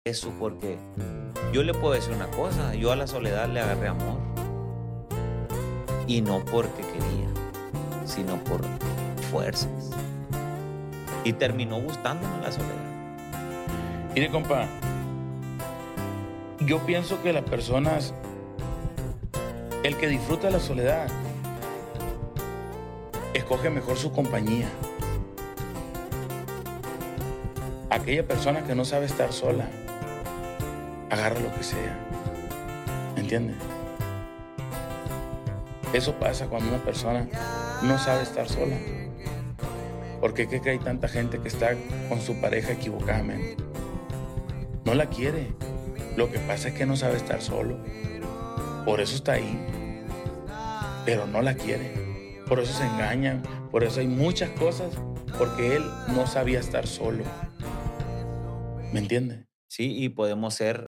eso porque yo le puedo decir una cosa, yo a la soledad le agarré amor y no porque quería, sino por fuerzas. Y terminó gustándome la soledad. Mire, compa, yo pienso que las personas, el que disfruta la soledad, escoge mejor su compañía. Aquella persona que no sabe estar sola, agarra lo que sea. ¿Me entiende? Eso pasa cuando una persona no sabe estar sola. ¿Por qué cree que hay tanta gente que está con su pareja equivocadamente? No la quiere. Lo que pasa es que no sabe estar solo. Por eso está ahí. Pero no la quiere. Por eso se engañan. Por eso hay muchas cosas. Porque él no sabía estar solo. ¿Me entiende? Sí, y podemos ser